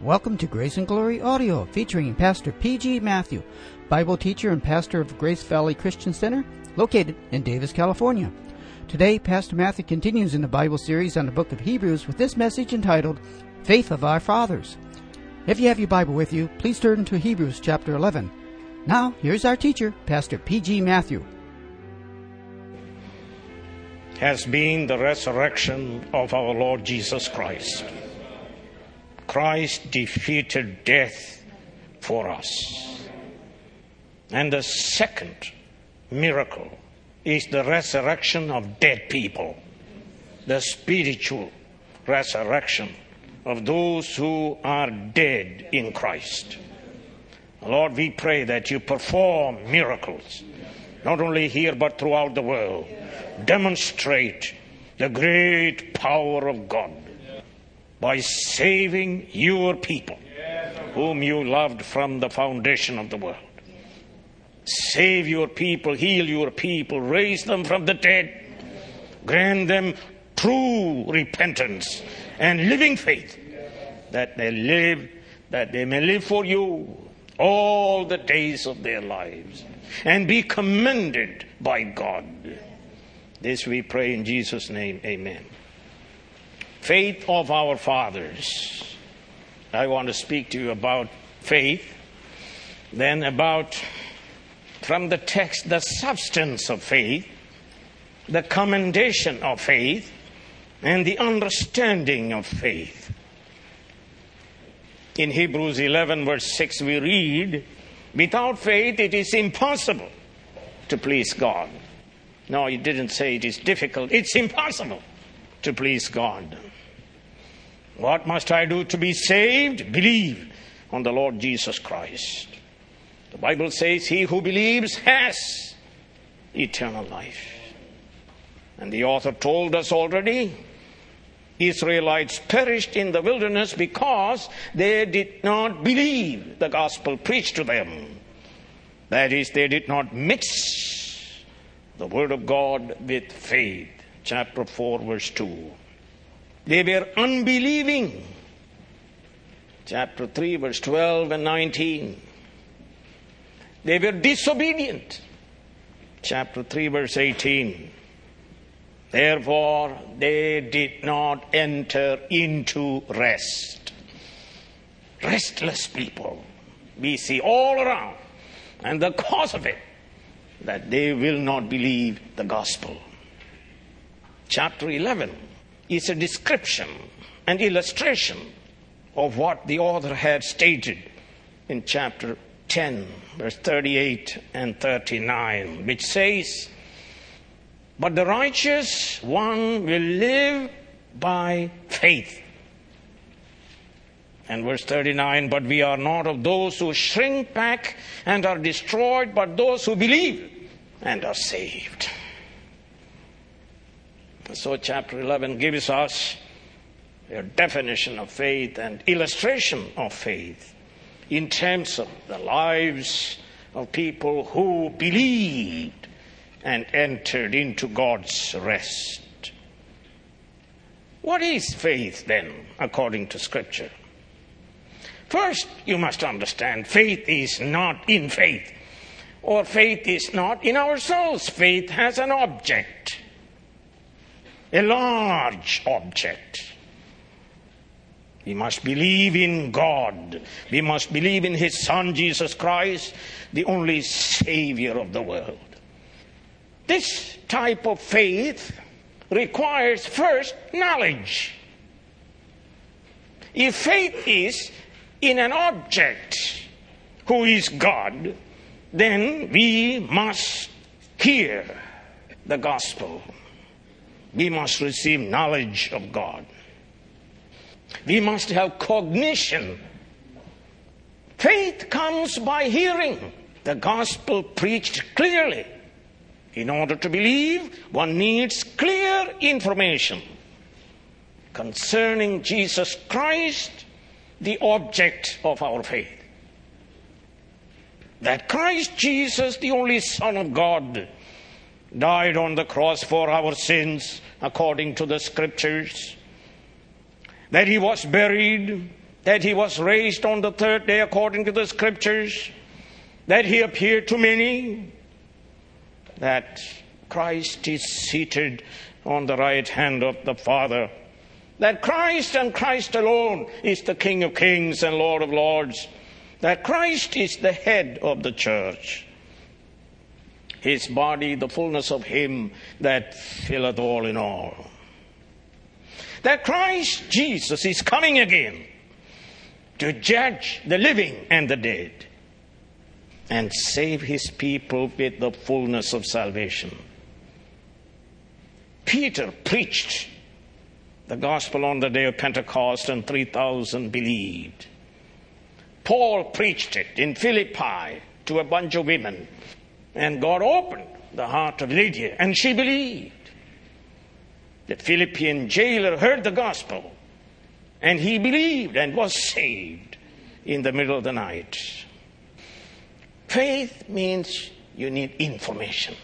Welcome to Grace and Glory Audio, featuring Pastor P.G. Matthew, Bible teacher and pastor of Grace Valley Christian Center, located in Davis, California. Today, Pastor Matthew continues in the Bible series on the book of Hebrews with this message entitled, Faith of Our Fathers. If you have your Bible with you, please turn to Hebrews chapter 11. Now, here's our teacher, Pastor P.G. Matthew. Has been the resurrection of our Lord Jesus Christ. Christ defeated death for us. And the second miracle is the resurrection of dead people, the spiritual resurrection of those who are dead in Christ. Lord, we pray that you perform miracles, not only here but throughout the world. Demonstrate the great power of God by saving your people, whom you loved from the foundation of the world. Save your people, heal your people, raise them from the dead, grant them true repentance and living faith, that they may live for you all the days of their lives and be commended by God. This we pray in Jesus' name, amen. Faith of our fathers. I want to speak to you about faith, then about, from the text, the substance of faith, the commendation of faith, and the understanding of faith. In Hebrews 11 verse 6 we read, without faith it is impossible to please God. No, he didn't say it is difficult. It's impossible to please God. What must I do to be saved? Believe on the Lord Jesus Christ. The Bible says he who believes has eternal life. And the author told us already, Israelites perished in the wilderness because they did not believe the gospel preached to them. That is, they did not mix the word of God with faith. Chapter 4 verse 2. They were unbelieving. Chapter 3 verse 12 and 19. They were disobedient. Chapter 3 verse 18. Therefore they did not enter into rest. Restless people we see all around. And the cause of it, that they will not believe the gospel. Chapter 11 is a description and illustration of what the author had stated in chapter 10, verse 38 and 39, which says, but the righteous one will live by faith. And verse 39, but we are not of those who shrink back and are destroyed, but those who believe and are saved. So chapter 11 gives us a definition of faith and illustration of faith in terms of the lives of people who believed and entered into God's rest. What is faith then, according to Scripture? First, you must understand faith is not in faith, or faith is not in ourselves. Faith has an object, a large object. We must believe in God. We must believe in His Son, Jesus Christ, the only Savior of the world. This type of faith requires first knowledge. If faith is in an object who is God, then we must hear the gospel. We must receive knowledge of God. We must have cognition. Faith comes by hearing the gospel preached clearly. In order to believe, one needs clear information concerning Jesus Christ, the object of our faith. That Christ Jesus, the only Son of God, died on the cross for our sins according to the Scriptures. That He was buried that he was raised on the third day according to the scriptures, that he appeared to many, that Christ is seated on the right hand of the Father, that Christ and Christ alone is the King of kings and Lord of lords, that Christ is the head of the church, his body the fullness of him that filleth all in all, that Christ Jesus is coming again to judge the living and the dead and save his people with the fullness of salvation. Peter preached the gospel on the day of Pentecost and 3,000 believed. Paul preached it in Philippi to a bunch of women, and God opened the heart of Lydia and she believed. The Philippian jailer heard the gospel and he believed and was saved in the middle of the night. Faith means you need information.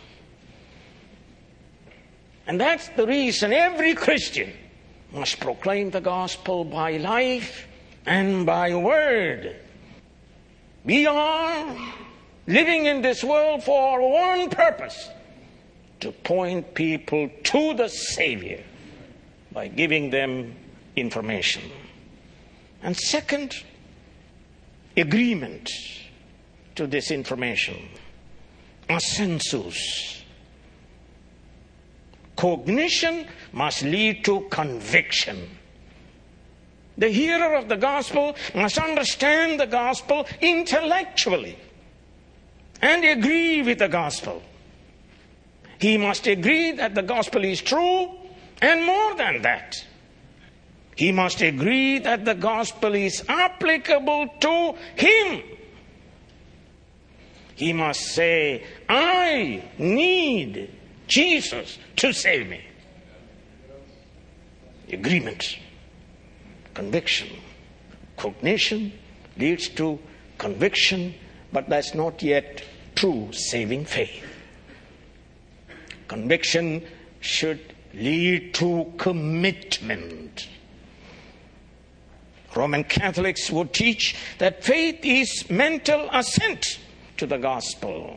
And that's the reason every Christian must proclaim the gospel by life and by word. We are living in this world for one purpose: to point people to the Savior by giving them information. And second, agreement to this information. Assensus. Cognition must lead to conviction. The hearer of the gospel must understand the gospel intellectually and agree with the gospel. He must agree that the gospel is true, and more than that, he must agree that the gospel is applicable to him. He must say, I need Jesus to save me. Agreement, conviction. Cognition leads to conviction, but that's not yet true saving faith. Conviction should lead to commitment. Roman Catholics would teach that faith is mental assent to the gospel.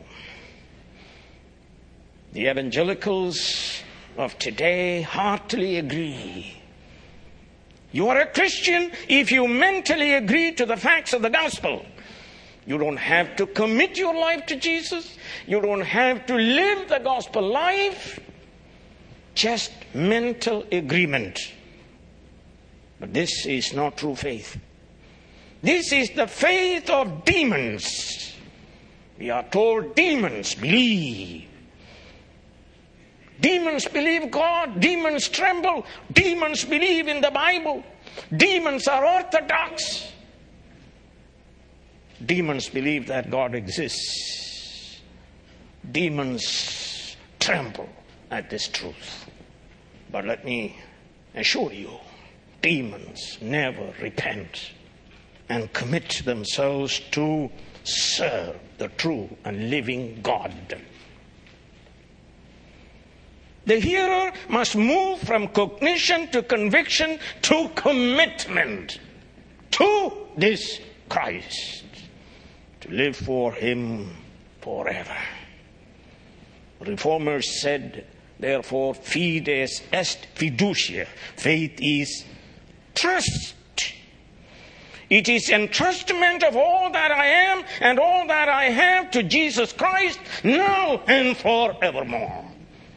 The evangelicals of today heartily agree. You are a Christian if you mentally agree to the facts of the gospel. You don't have to commit your life to Jesus. You don't have to live the gospel life. Just mental agreement. But this is not true faith. This is the faith of demons. We are told demons believe. Demons believe God. Demons tremble. Demons believe in the Bible. Demons are orthodox. Demons believe that God exists. Demons tremble at this truth. But let me assure you, demons never repent and commit themselves to serve the true and living God. The hearer must move from cognition to conviction to commitment to this Christ, to live for him forever. Reformers said, therefore, fides est fiducia. Faith is trust. It is entrustment of all that I am and all that I have to Jesus Christ now and forevermore.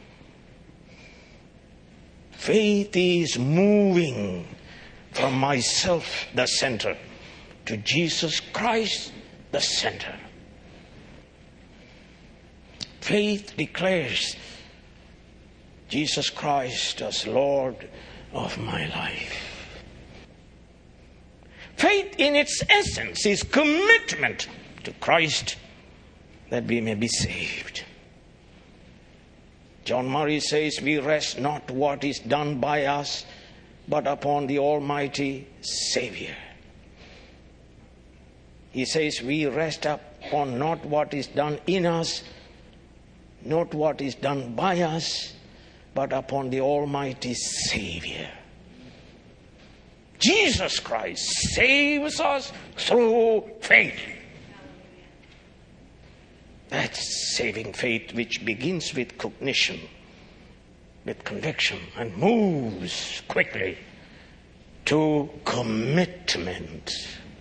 Faith is moving from myself, the center, to Jesus Christ, the center. Faith declares Jesus Christ as Lord of my life. Faith in its essence is commitment to Christ that we may be saved. John Murray says, we rest not what is done by us, but upon the Almighty Savior. He says, we rest upon not what is done in us, not what is done by us, but upon the Almighty Savior. Jesus Christ saves us through faith. That's saving faith, which begins with cognition, with conviction, and moves quickly to commitment.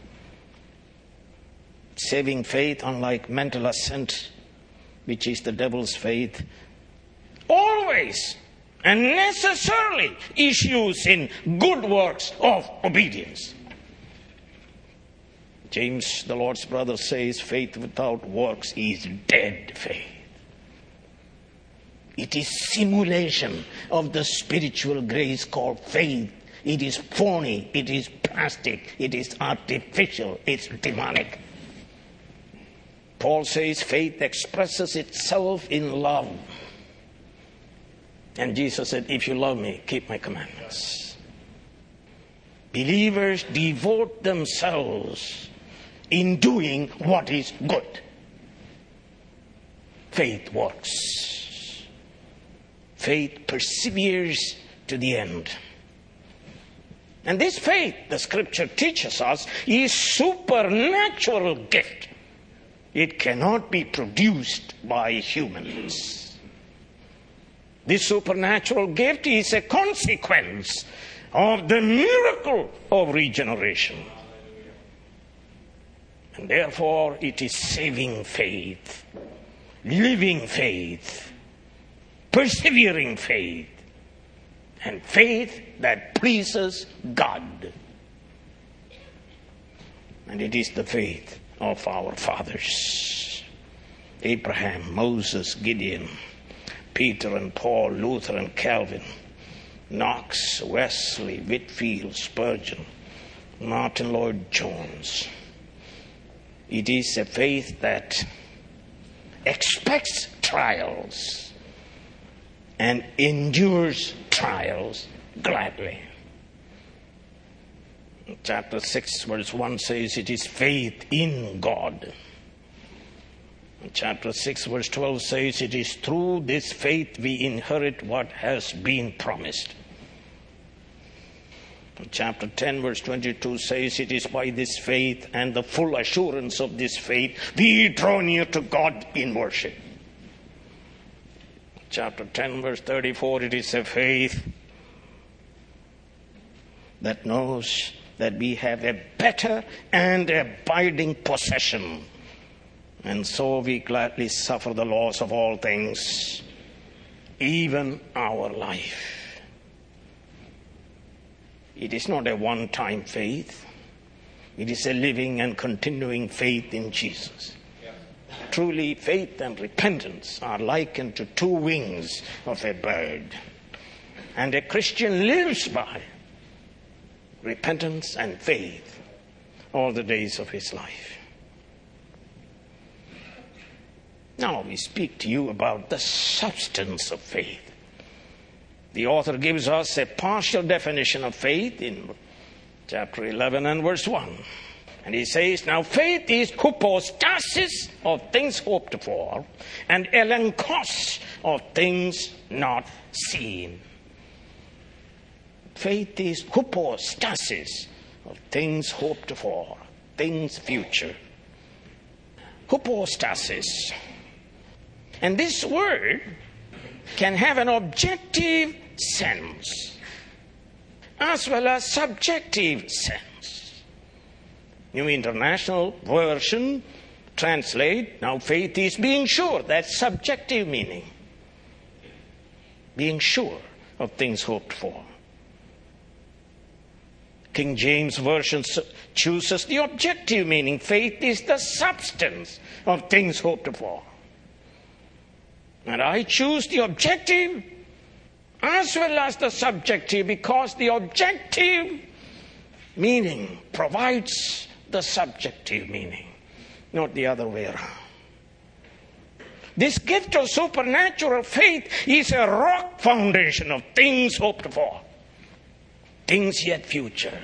Saving faith, unlike mental assent, which is the devil's faith, always and necessarily issues in good works of obedience. James, the Lord's brother, says faith without works is dead faith. It is simulation of the spiritual grace called faith. It is phony, it is plastic, it is artificial, it's demonic. Paul says faith expresses itself in love. And Jesus said, if you love me, keep my commandments. Believers devote themselves in doing what is good. Faith works. Faith perseveres to the end. And this faith, the scripture teaches us, is supernatural gift. It cannot be produced by humans. This supernatural gift is a consequence of the miracle of regeneration. And therefore, it is saving faith, living faith, persevering faith, and faith that pleases God. And it is the faith of our fathers: Abraham, Moses, Gideon, Peter and Paul, Luther and Calvin, Knox, Wesley, Whitfield, Spurgeon, Martin Lloyd-Jones. It is a faith that expects trials and endures trials gladly. Chapter 6, verse 1 says it is faith in God. Chapter 6, verse 12 says it is through this faith we inherit what has been promised. Chapter 10, verse 22 says it is by this faith and the full assurance of this faith we draw near to God in worship. Chapter 10, verse 34, it is a faith that knows that we have a better and abiding possession. And so we gladly suffer the loss of all things, even our life. It is not a one-time faith. It is a living and continuing faith in Jesus. Truly, faith and repentance are likened to two wings of a bird. And a Christian lives by repentance and faith all the days of his life. Now we speak to you about the substance of faith. The author gives us a partial definition of faith in chapter 11 and verse 1. And he says, now faith is hypostasis of things hoped for and elenkos of things not seen. Faith is hypostasis of things hoped for, things future. Hypostasis. And this word can have an objective sense as well as subjective sense. New International Version translate, now faith is being sure. That's subjective meaning. Being sure of things hoped for. King James Version chooses the objective meaning. Faith is the substance of things hoped for. And I choose the objective as well as the subjective because the objective meaning provides the subjective meaning, not the other way around. This gift of supernatural faith is a rock foundation of things hoped for, things yet future.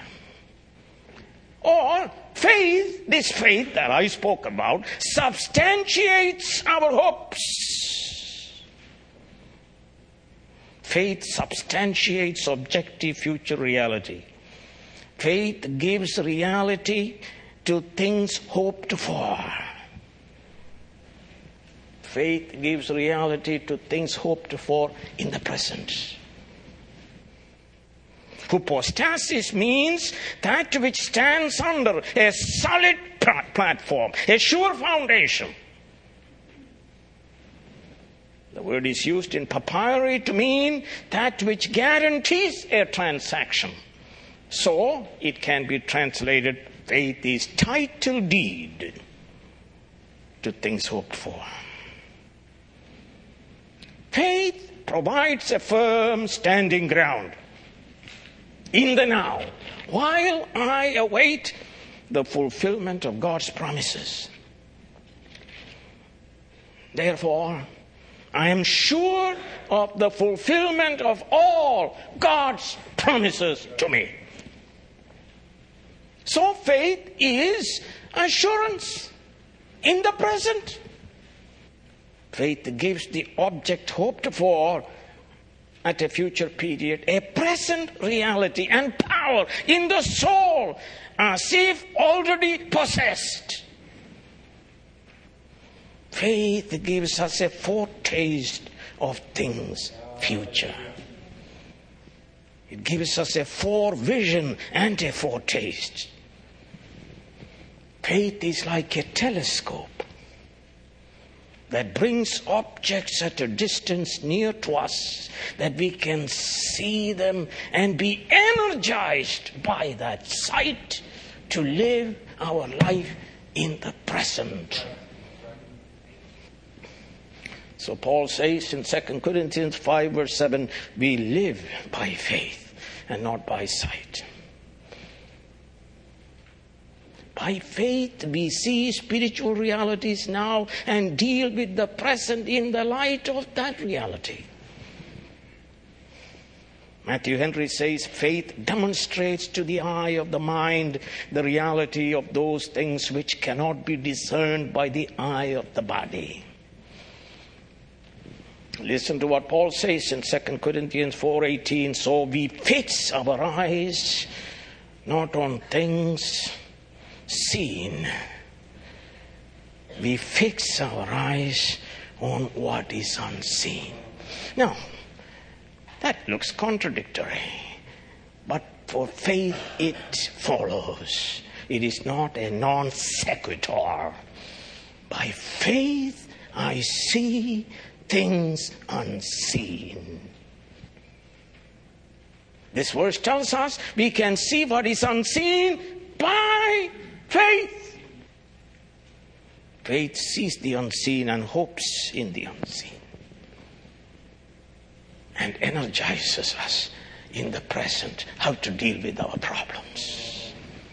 Or faith, this faith that I spoke about, substantiates our hopes. Faith substantiates objective future reality. Faith gives reality to things hoped for. Faith gives reality to things hoped for in the present. Hypostasis means that which stands under a solid platform, a sure foundation. The word is used in papyri to mean that which guarantees a transaction. So, it can be translated, faith is title deed to things hoped for. Faith provides a firm standing ground in the now, while I await the fulfillment of God's promises. Therefore, I am sure of the fulfillment of all God's promises to me. So faith is assurance in the present. Faith gives the object hoped for at a future period a present reality and power in the soul as if already possessed. Faith gives us a foretaste of things future. It gives us a forevision and a foretaste. Faith is like a telescope that brings objects at a distance near to us, that we can see them and be energized by that sight to live our life in the present. So Paul says in 2 Corinthians 5 verse 7, we live by faith and not by sight. By faith, we see spiritual realities now and deal with the present in the light of that reality. Matthew Henry says, faith demonstrates to the eye of the mind the reality of those things which cannot be discerned by the eye of the body. Listen to what Paul says in 2 Corinthians 4:18. So we fix our eyes not on things seen. We fix our eyes on what is unseen. Now, that looks contradictory, but for faith it follows. It is not a non sequitur. By faith I see things unseen. This verse tells us we can see what is unseen by faith. Faith sees the unseen and hopes in the unseen, and energizes us in the present how to deal with our problems.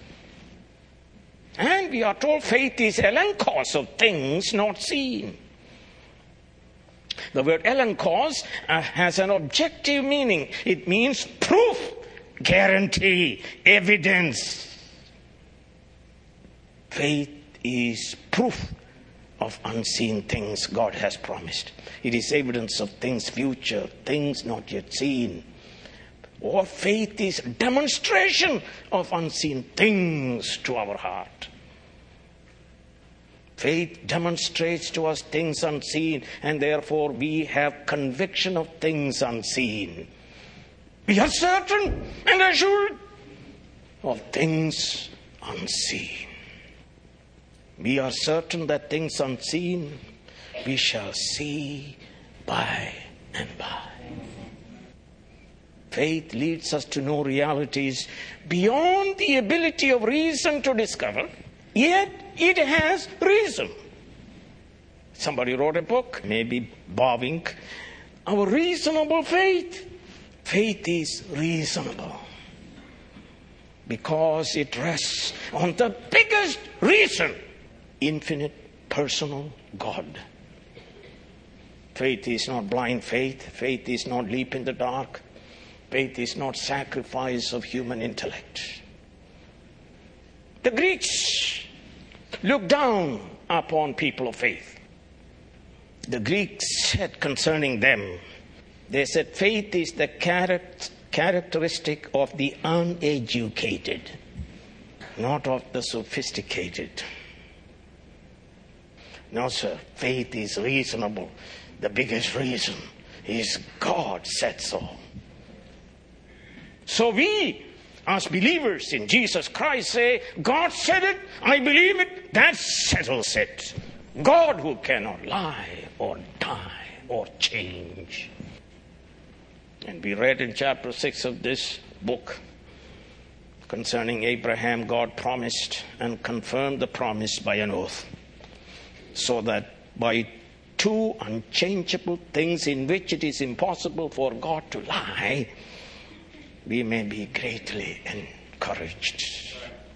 And we are told faith is elenkos of things not seen. The word elenkos has an objective meaning. It means proof, guarantee, evidence. Faith is proof of unseen things God has promised. It is evidence of things future, things not yet seen. Or faith is demonstration of unseen things to our heart. Faith demonstrates to us things unseen, and therefore we have conviction of things unseen. We are certain and assured of things unseen. We are certain that things unseen we shall see by and by. Faith leads us to know realities beyond the ability of reason to discover, yet it has reason. Somebody wrote a book, maybe Bavinck, Our Reasonable Faith. Faith is reasonable because it rests on the biggest reason, infinite personal God. Faith is not blind faith. Faith is not leap in the dark. Faith is not sacrifice of human intellect. The Greeks looked down upon people of faith. The Greeks said concerning them, they said faith is the characteristic of the uneducated. not of the sophisticated. No, sir, faith is reasonable. The biggest reason is God said so. So we, as believers in Jesus Christ, say, God said it, I believe it, that settles it. God who cannot lie or die or change. And we read in chapter 6 of this book concerning Abraham, God promised and confirmed the promise by an oath, so that by two unchangeable things in which it is impossible for God to lie, we may be greatly encouraged.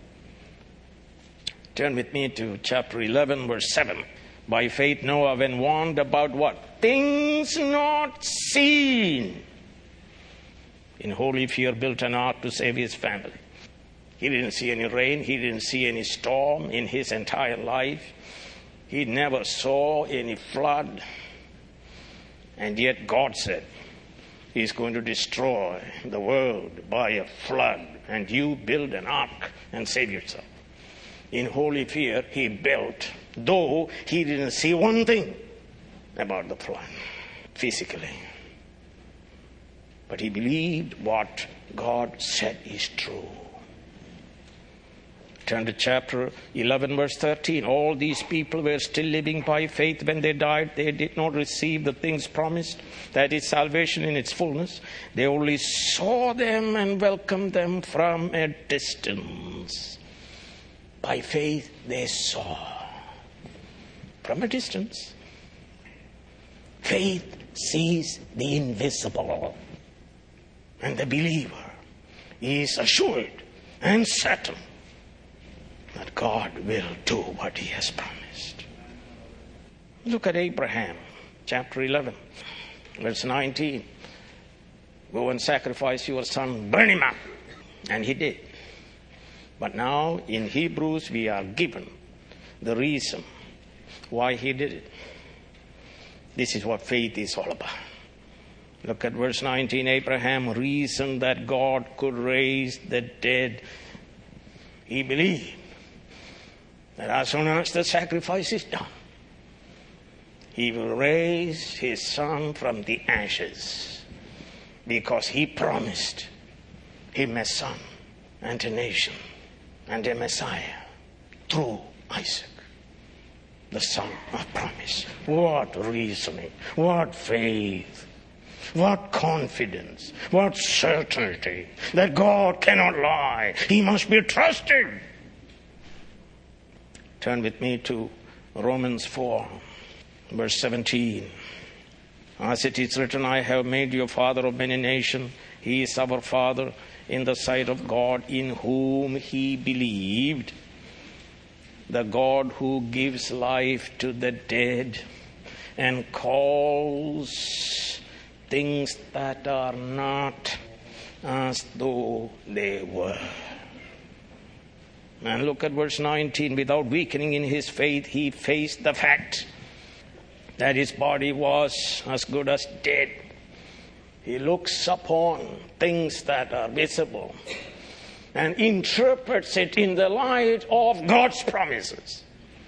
Turn with me to chapter 11, verse 7. By faith Noah, when warned about what? Things not seen, in holy fear built an ark to save his family. He didn't see any rain. He didn't see any storm in his entire life. He never saw any flood. And yet God said He's going to destroy the world by a flood. And you build an ark and save yourself. In holy fear, he built, though he didn't see one thing about the flood physically. But he believed what God said is true. Turn to chapter 11, verse 13. All these people were still living by faith when they died. They did not receive the things promised, that is, salvation in its fullness. They only saw them and welcomed them from a distance. By faith, they saw from a distance. Faith sees the invisible. And the believer is assured and certain that God will do what He has promised. Look at Abraham, chapter 11, verse 19. Go and sacrifice your son, burn him up. And he did. But now in Hebrews we are given the reason why he did it. This is what faith is all about. Look at verse 19. Abraham reasoned that God could raise the dead. He believed that as soon as the sacrifice is done, He will raise His son from the ashes, because He promised him a son and a nation and a Messiah through Isaac, the son of promise. What reasoning, what faith, what confidence, what certainty that God cannot lie. He must be trusted. Turn with me to Romans 4, verse 17. As it is written, I have made you a father of many nations. He is our Father in the sight of God, in whom he believed, the God who gives life to the dead and calls things that are not as though they were. And look at verse 19. Without weakening in his faith, he faced the fact that his body was as good as dead. He looks upon things that are visible and interprets it in the light of God's promises.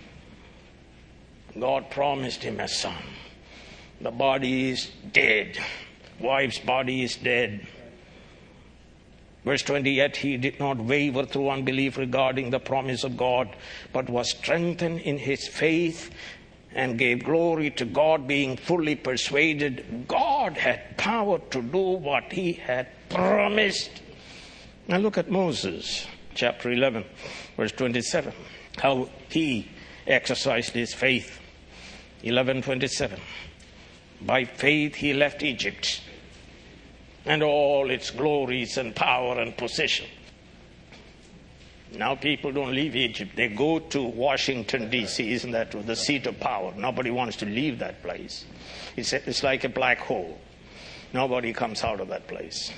God promised him a son. The body is dead. Wife's body is dead. Verse 20, yet he did not waver through unbelief regarding the promise of God, but was strengthened in his faith and gave glory to God, being fully persuaded God had power to do what he had promised. Now look at Moses, chapter 11, verse 27, how he exercised his faith. 11:27. By faith he left Egypt and all its glories and power and position. Now people don't leave Egypt. They go to Washington, D.C., isn't that the seat of power? Nobody wants to leave that place. It's like a black hole. Nobody comes out of that place.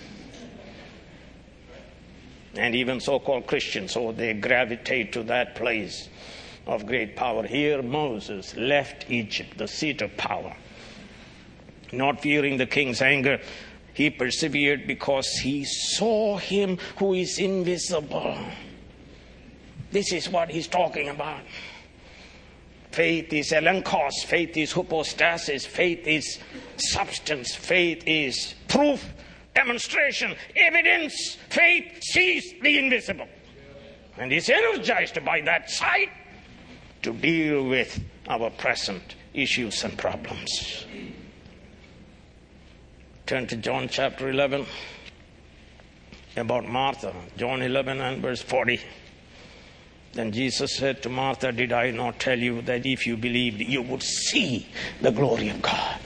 And even so-called Christians, they gravitate to that place of great power. Here Moses left Egypt, the seat of power. Not fearing the king's anger, he persevered because he saw him who is invisible. This is what he's talking about. Faith is elenkos, faith is hypostasis, faith is substance, faith is proof, demonstration, evidence. Faith sees the invisible and is energized by that sight to deal with our present issues and problems. Turn to John chapter 11, about Martha, John 11 and verse 40. Then Jesus said to Martha, did I not tell you that if you believed, you would see the glory of God?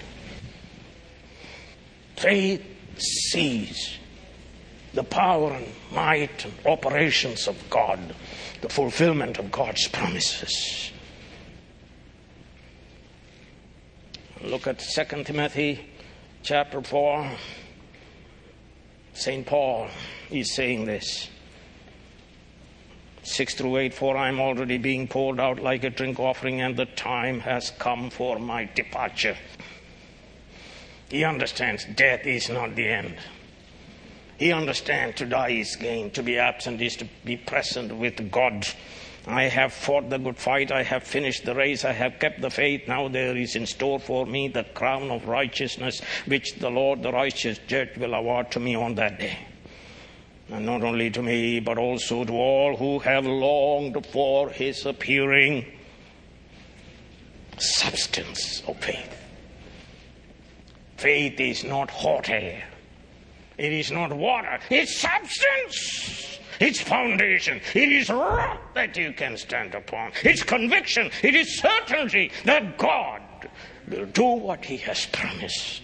Faith sees the power and might and operations of God, the fulfillment of God's promises. Look at 2 Timothy chapter 4. St. Paul is saying this. 6 through 8, for I am already being poured out like a drink offering, and the time has come for my departure. He understands death is not the end. He understands to die is gain, to be absent is to be present with God. I have fought the good fight, I have finished the race, I have kept the faith. Now there is in store for me the crown of righteousness, which the Lord, the righteous judge, will award to me on that day. And not only to me, but also to all who have longed for his appearing. Substance of faith. Faith is not hot air. It is not water. It's substance. It's foundation. It is rock that you can stand upon. It's conviction. It is certainty that God will do what he has promised.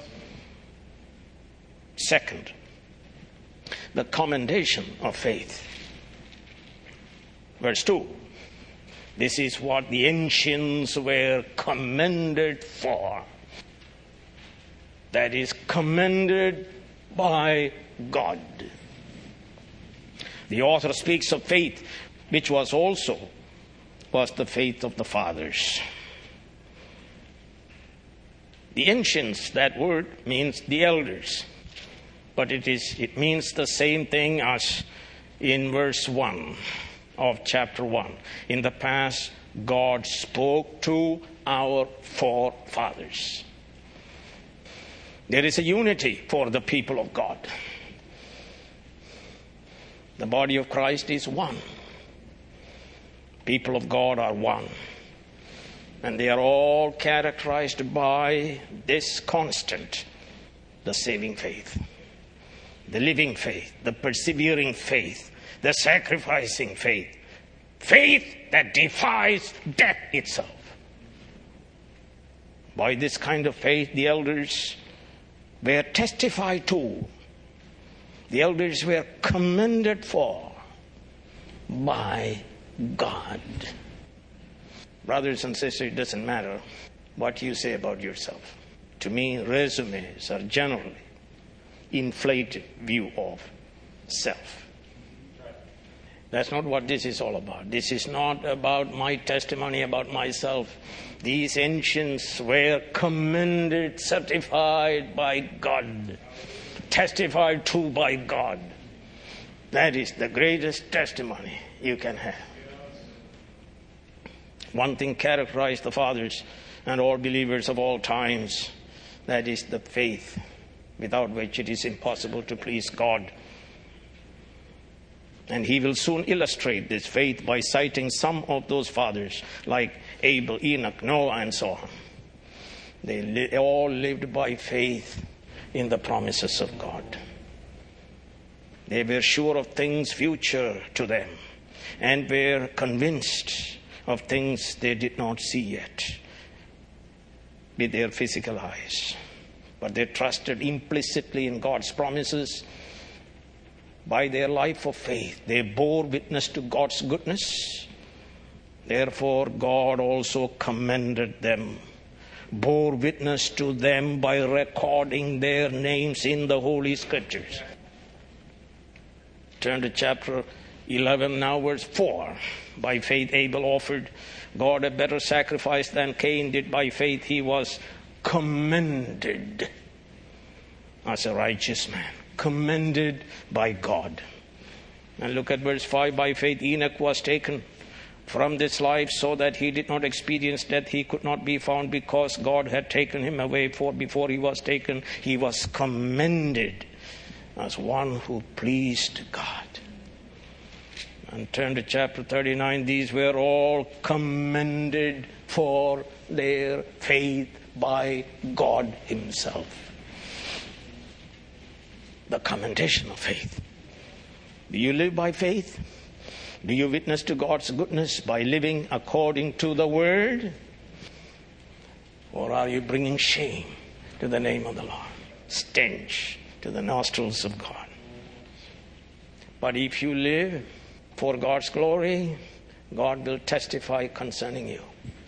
Second, the commendation of faith. Verse 2. This is what the ancients were commended for. That is, commended by God. The author speaks of faith, which was the faith of the fathers. The ancients, that word means the elders. But it means the same thing as in verse 1 of chapter 1. In the past, God spoke to our forefathers. There is a unity for the people of God. The body of Christ is one. People of God are one. And they are all characterized by this constant, the saving faith. The living faith, the persevering faith, the sacrificing faith. Faith that defies death itself. By this kind of faith, the elders were testified to. The elders were commended for by God. Brothers and sisters, it doesn't matter what you say about yourself. To me, resumes are generally inflated view of self. That's not what this is all about. This is not about my testimony about myself. These ancients were commended, certified by God, testified to by God. That is the greatest testimony you can have. One thing characterized the fathers and all believers of all times, that is the faith, without which it is impossible to please God. And he will soon illustrate this faith by citing some of those fathers like Abel, Enoch, Noah, and so on. They all lived by faith in the promises of God. They were sure of things future to them and were convinced of things they did not see yet with their physical eyes. But they trusted implicitly in God's promises. By their life of faith, they bore witness to God's goodness. Therefore, God also commended them, bore witness to them by recording their names in the Holy Scriptures. Turn to chapter 11 now, verse 4. By faith, Abel offered God a better sacrifice than Cain did. By faith, he was commended as a righteous man. Commended by God. And look at verse 5. By faith Enoch was taken from this life so that he did not experience death. He could not be found because God had taken him away. For before he was taken, he was commended as one who pleased God. And turn to chapter 39. These were all commended for their faith by God himself. The commendation of faith. Do you live by faith? Do you witness to God's goodness by living according to the word? Or are you bringing shame to the name of the Lord? Stench to the nostrils of God. But if you live for God's glory, God will testify concerning you.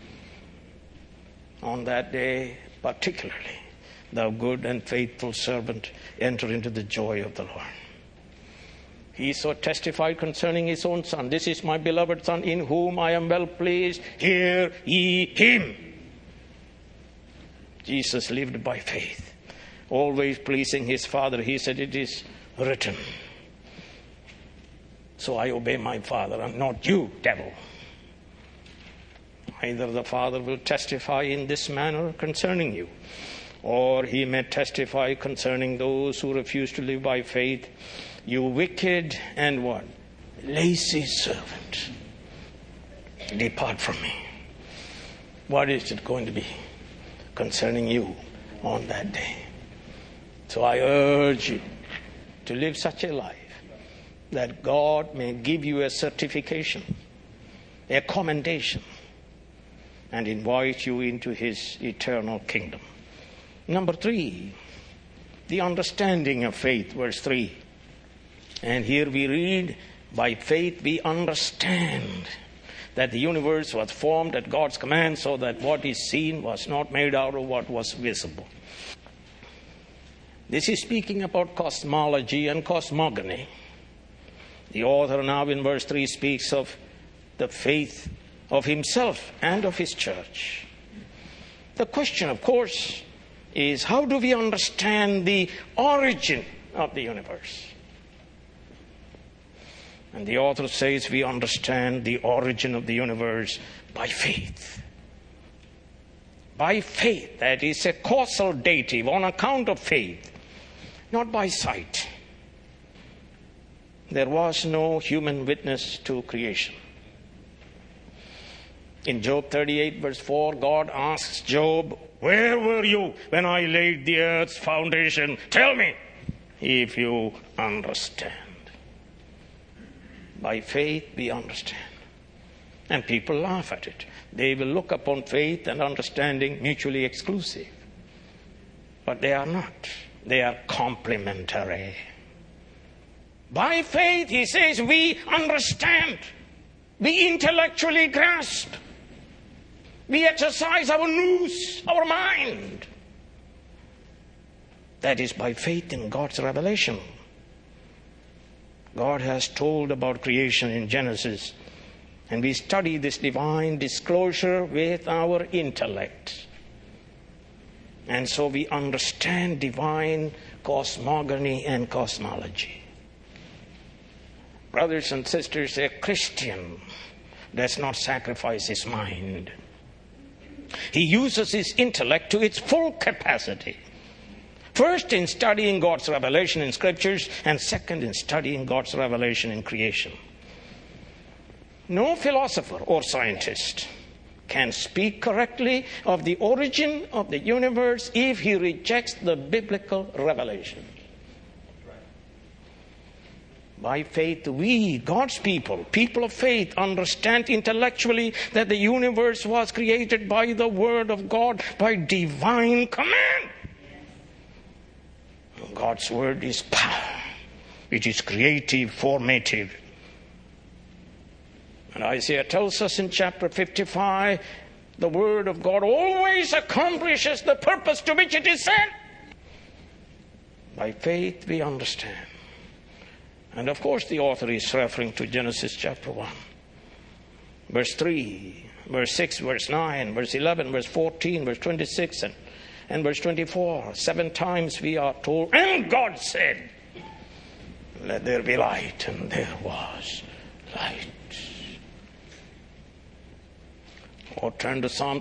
On that day, particularly, thou good and faithful servant, enter into the joy of the Lord. He so testified concerning his own Son. This is my beloved Son, in whom I am well pleased. Hear ye him. Jesus lived by faith, always pleasing his Father. He said, it is written. So I obey my Father, and not you, devil. Either the Father will testify in this manner concerning you, or he may testify concerning those who refuse to live by faith. You wicked and what? Lazy servant. Depart from me. What is it going to be concerning you on that day? So I urge you to live such a life that God may give you a certification, a commendation, and invite you into his eternal kingdom. Number 3, the understanding of faith, verse 3. And here we read, by faith we understand that the universe was formed at God's command, so that what is seen was not made out of what was visible. This is speaking about cosmology and cosmogony. The author now in verse 3 speaks of the faith of himself and of his church. The question, of course, is how do we understand the origin of the universe? And the author says we understand the origin of the universe by faith. By faith, that is a causal dative, on account of faith, not by sight. There was no human witness to creation. In Job 38 verse 4, God asks Job, where were you when I laid the earth's foundation? Tell me if you understand. By faith we understand. And people laugh at it. They will look upon faith and understanding mutually exclusive. But they are not. They are complementary. By faith, he says, we understand. We intellectually grasp. We exercise our nous, our mind. That is by faith in God's revelation. God has told about creation in Genesis, and we study this divine disclosure with our intellect. And so we understand divine cosmogony and cosmology. Brothers and sisters, a Christian does not sacrifice his mind. He uses his intellect to its full capacity. First, in studying God's revelation in scriptures, and second, in studying God's revelation in creation. No philosopher or scientist can speak correctly of the origin of the universe if he rejects the biblical revelation. By faith, we, God's people, people of faith, understand intellectually that the universe was created by the word of God, by divine command. God's word is power. It is creative, formative. And Isaiah tells us in chapter 55, the word of God always accomplishes the purpose to which it is sent. By faith we understand. And of course the author is referring to Genesis chapter 1. Verse 3, verse 6, verse 9, verse 11, verse 14, verse 26, and verse 24. 7 times we are told, and God said. let there be light, and there was light. Or turn to Psalm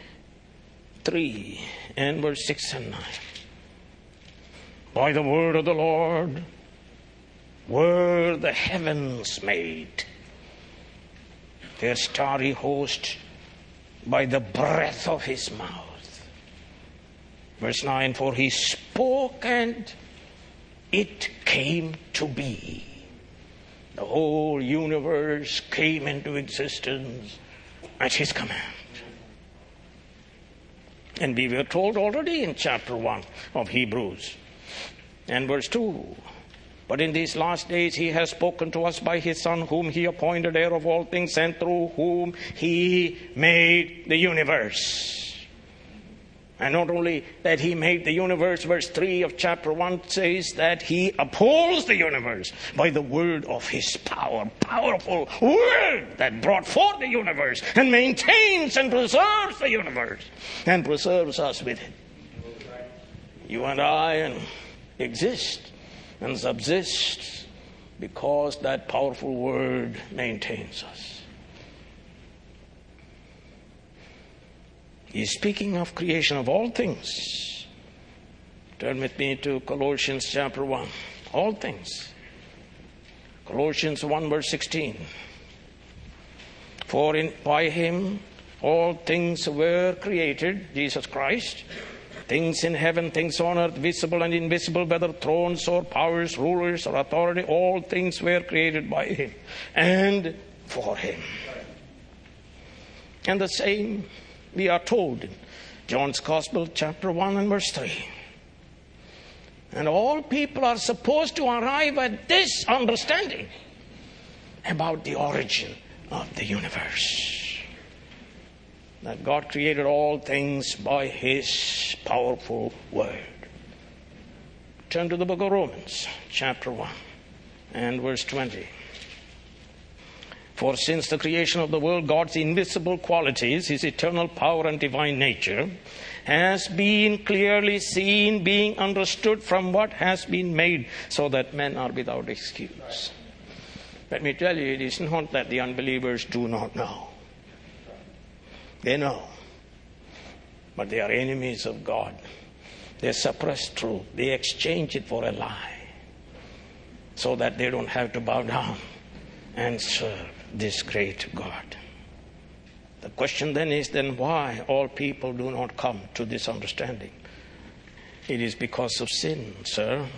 33 and verse 6 and 9. By the word of the Lord were the heavens made, their starry host by the breath of his mouth. Verse 9, for he spoke and it came to be. The whole universe came into existence at his command. And we were told already in chapter 1 of Hebrews and verse 2, but in these last days he has spoken to us by his Son, whom he appointed heir of all things, and through whom he made the universe. And not only that he made the universe, verse 3 of chapter 1 says that he upholds the universe by the word of his power. Powerful word that brought forth the universe and maintains and preserves the universe and preserves us with it. You and I exist and subsist because that powerful word maintains us. He's speaking of creation of all things. Turn with me to Colossians chapter 1. All things. Colossians 1 verse 16. For by him all things were created, Jesus Christ, things in heaven, things on earth, visible and invisible, whether thrones or powers, rulers or authority, all things were created by him and for him. And the same we are told in John's Gospel, chapter 1 and verse 3. And all people are supposed to arrive at this understanding about the origin of the universe. That God created all things by his powerful word. Turn to the book of Romans, chapter 1 and verse 20. For since the creation of the world, God's invisible qualities, his eternal power and divine nature, has been clearly seen, being understood from what has been made, so that men are without excuse. Let me tell you, it is not that the unbelievers do not know. They know. But they are enemies of God. They suppress truth. They exchange it for a lie, so that they don't have to bow down and serve this great God. The question then is, why all people do not come to this understanding? It is because of sin, sir.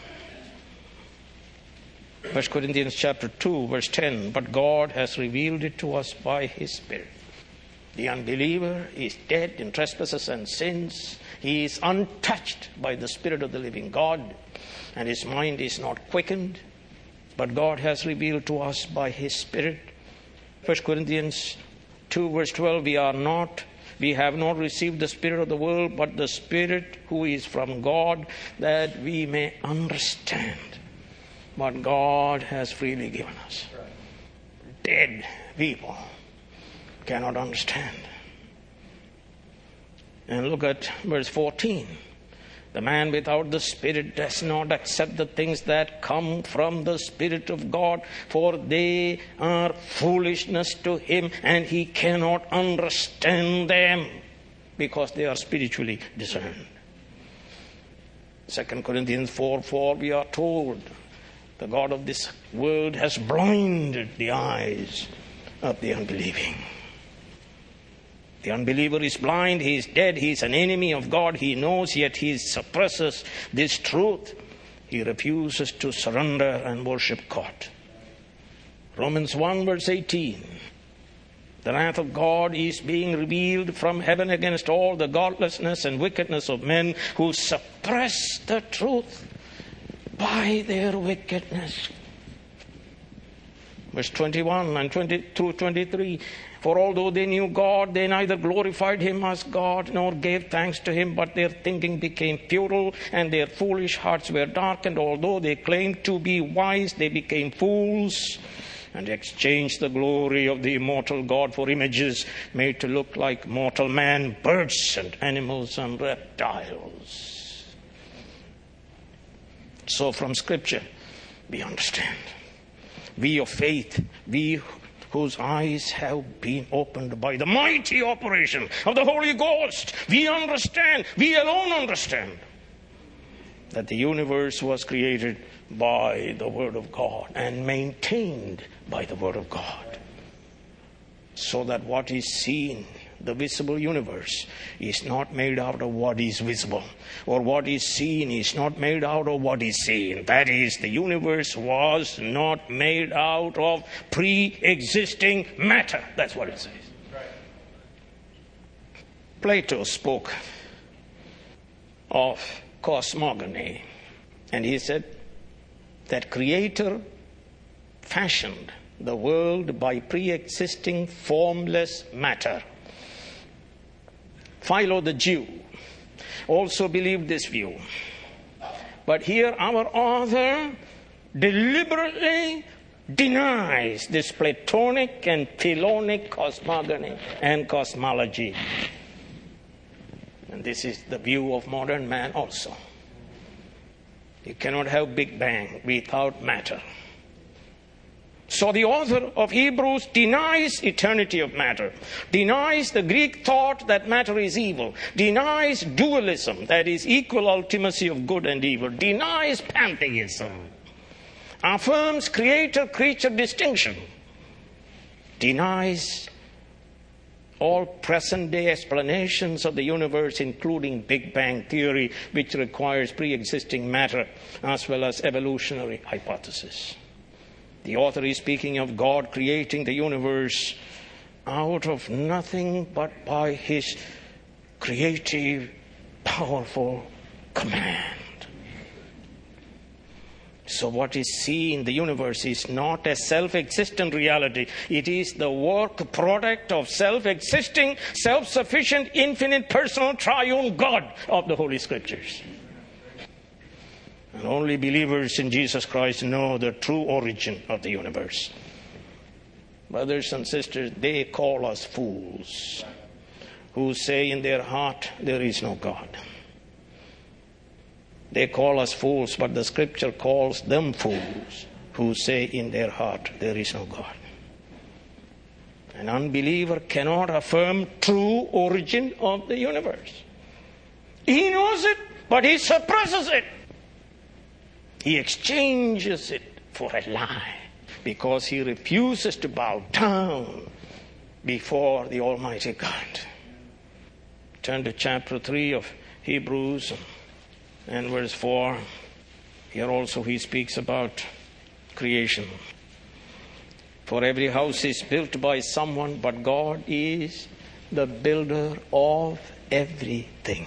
1 Corinthians chapter 2 verse 10, but God has revealed it to us by his Spirit. The unbeliever is dead in trespasses and sins. He is untouched by the Spirit of the living God, and his mind is not quickened. But God has revealed to us by his Spirit. 1 Corinthians 2 verse 12, we have not received the spirit of the world, but the Spirit who is from God, that we may understand what God has freely given us. Dead people cannot understand. And look at verse 14. The man without the Spirit does not accept the things that come from the Spirit of God, for they are foolishness to him, and he cannot understand them because they are spiritually discerned. 2 Corinthians 4:4, we are told the God of this world has blinded the eyes of the unbelieving. The unbeliever is blind, he is dead, he is an enemy of God, he knows, yet he suppresses this truth. He refuses to surrender and worship God. Romans 1 verse 18. The wrath of God is being revealed from heaven against all the godlessness and wickedness of men who suppress the truth by their wickedness. Verse 21 and 20 through 23. For although they knew God, they neither glorified him as God nor gave thanks to him, but their thinking became futile and their foolish hearts were darkened. Although they claimed to be wise, they became fools and exchanged the glory of the immortal God for images made to look like mortal man, birds and animals and reptiles. So from Scripture, we understand. We of faith, we whose eyes have been opened by the mighty operation of the Holy Ghost, we understand, we alone understand, that the universe was created by the Word of God and maintained by the Word of God. So that what is seen, the visible universe, is not made out of what is visible, or what is seen is not made out of what is seen. That is, the universe was not made out of pre-existing matter. That's what it says. Right. Plato spoke of cosmogony, and he said that Creator fashioned the world by pre-existing formless matter. Philo the Jew also believed this view. But here our author deliberately denies this Platonic and Philonic cosmogony and cosmology. And this is the view of modern man also. You cannot have Big Bang without matter. So the author of Hebrews denies eternity of matter, denies the Greek thought that matter is evil, denies dualism, that is equal ultimacy of good and evil, denies pantheism, affirms creator-creature distinction, denies all present-day explanations of the universe, including Big Bang theory, which requires pre-existing matter, as well as evolutionary hypothesis. The author is speaking of God creating the universe out of nothing but by His creative, powerful command. So what is seen in the universe is not a self-existent reality. It is the work product of self-existing, self-sufficient, infinite, personal, triune God of the Holy Scriptures. And only believers in Jesus Christ know the true origin of the universe. Brothers and sisters, they call us fools who say in their heart there is no God. They call us fools, but the Scripture calls them fools who say in their heart there is no God. An unbeliever cannot affirm true origin of the universe. He knows it, but he suppresses it. He exchanges it for a lie because he refuses to bow down before the Almighty God. Turn to chapter 3 of Hebrews and verse 4. Here also he speaks about creation. For every house is built by someone, but God is the builder of everything.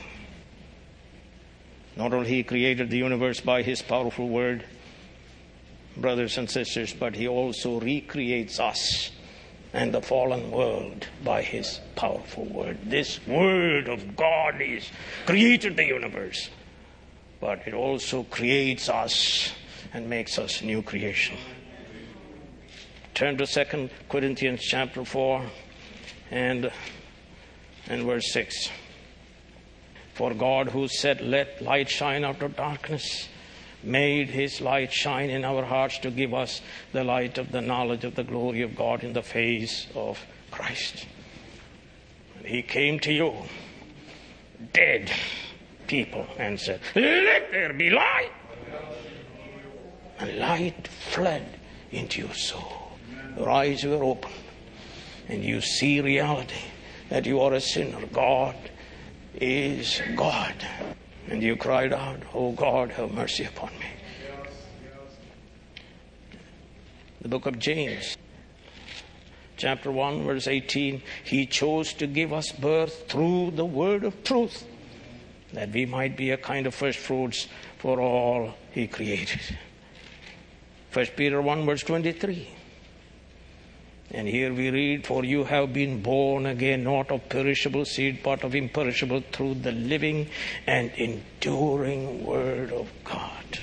Not only He created the universe by His powerful word, brothers and sisters, but He also recreates us and the fallen world by His powerful word. This word of God is created the universe, but it also creates us and makes us new creation. Turn to 2 Corinthians chapter 4 and verse 6. For God, who said, "Let light shine out of darkness," made His light shine in our hearts to give us the light of the knowledge of the glory of God in the face of Christ. And He came to you, dead people, and said, "Let there be light." And light fled into your soul. Your eyes were opened, and you see reality, that you are a sinner. God is God. And you cried out, "Oh God, have mercy upon me." The book of James, chapter 1, verse 18. He chose to give us birth through the word of truth, that we might be a kind of first fruits for all He created. 1 Peter 1, verse 23. And here we read, "For you have been born again, not of perishable seed, but of imperishable, through the living and enduring word of God."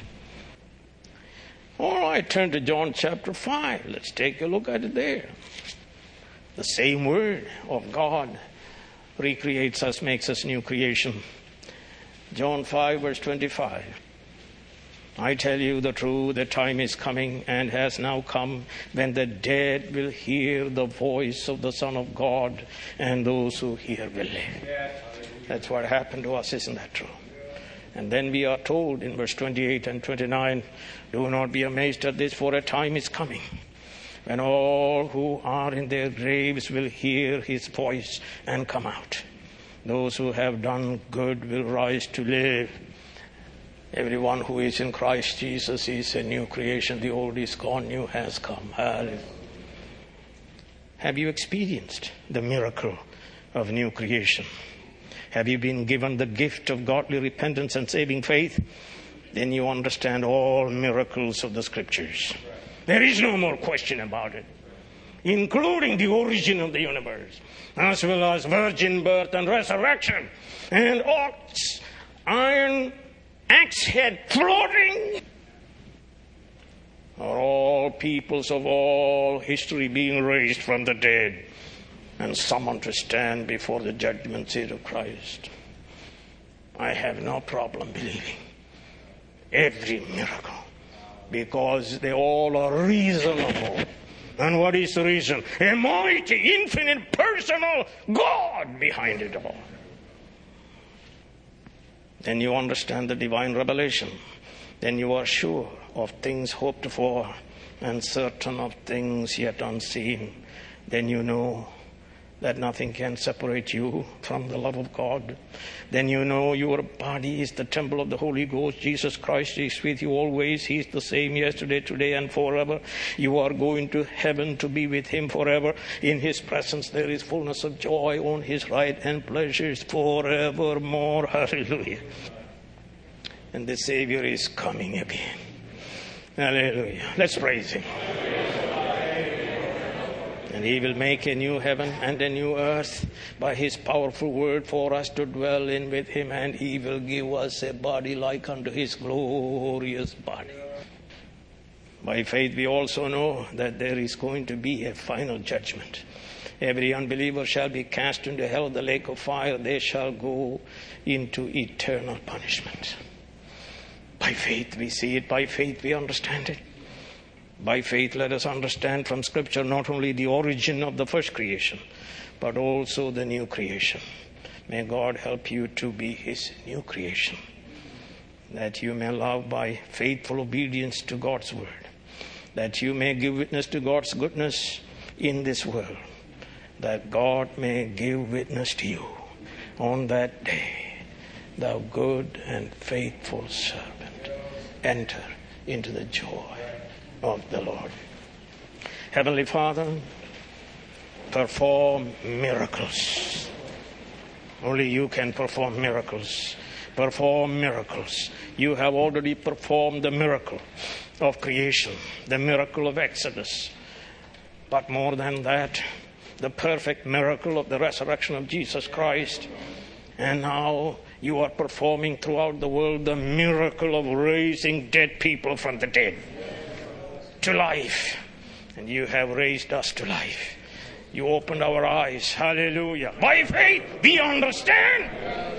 All right, turn to John chapter 5. Let's take a look at it there. The same word of God recreates us, makes us new creation. John 5, verse 25. I tell you the truth, the time is coming and has now come when the dead will hear the voice of the Son of God, and those who hear will live. That's what happened to us, isn't that true? And then we are told in verse 28 and 29, do not be amazed at this, for a time is coming when all who are in their graves will hear his voice and come out. Those who have done good will rise to live. Everyone who is in Christ Jesus is a new creation. The old is gone, new has come. Hallelujah. Have you experienced the miracle of new creation? Have you been given the gift of godly repentance and saving faith? Then you understand all miracles of the Scriptures. There is no more question about it, including the origin of the universe, as well as virgin birth and resurrection, and ox, iron, axe head floating, are all peoples of all history being raised from the dead and summoned to stand before the judgment seat of Christ. I have no problem believing every miracle, because they all are reasonable. And what is the reason? A mighty, infinite, personal God behind it all. Then you understand the divine revelation. Then you are sure of things hoped for and certain of things yet unseen. Then you know that nothing can separate you from the love of God. Then you know your body is the temple of the Holy Ghost. Jesus Christ is with you always. He is the same yesterday, today, and forever. You are going to heaven to be with Him forever. In His presence there is fullness of joy, on His right, and pleasures forevermore. Hallelujah. And the Savior is coming again. Hallelujah. Let's praise Him. And He will make a new heaven and a new earth by His powerful word for us to dwell in with Him. And He will give us a body like unto His glorious body. By faith we also know that there is going to be a final judgment. Every unbeliever shall be cast into hell, the lake of fire. They shall go into eternal punishment. By faith we see it. By faith we understand it. By faith, let us understand from Scripture not only the origin of the first creation, but also the new creation. May God help you to be His new creation, that you may love by faithful obedience to God's word, that you may give witness to God's goodness in this world, that God may give witness to you on that day. Thou good and faithful servant, enter into the joy of the Lord. Heavenly Father, perform miracles. Only you can perform miracles. Perform miracles. You have already performed the miracle of creation, the miracle of Exodus. But more than that, the perfect miracle of the resurrection of Jesus Christ. And now you are performing throughout the world the miracle of raising dead people from the dead to life. And you have raised us to life. You opened our eyes. Hallelujah. By faith we understand.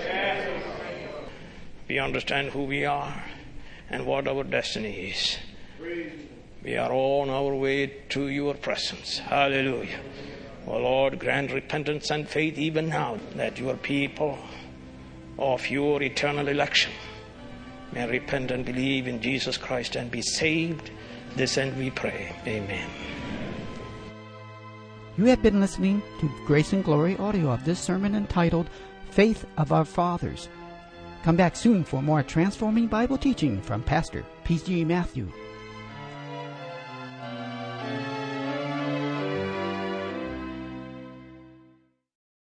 We understand who we are and what our destiny is. We are on our way to your presence. Hallelujah. Oh Lord, grant repentance and faith even now, that your people of your eternal election may repent and believe in Jesus Christ and be saved. This end we pray. Amen. You have been listening to Grace and Glory audio of this sermon entitled Faith of Our Fathers. Come back soon for more transforming Bible teaching from Pastor P.G. Matthew.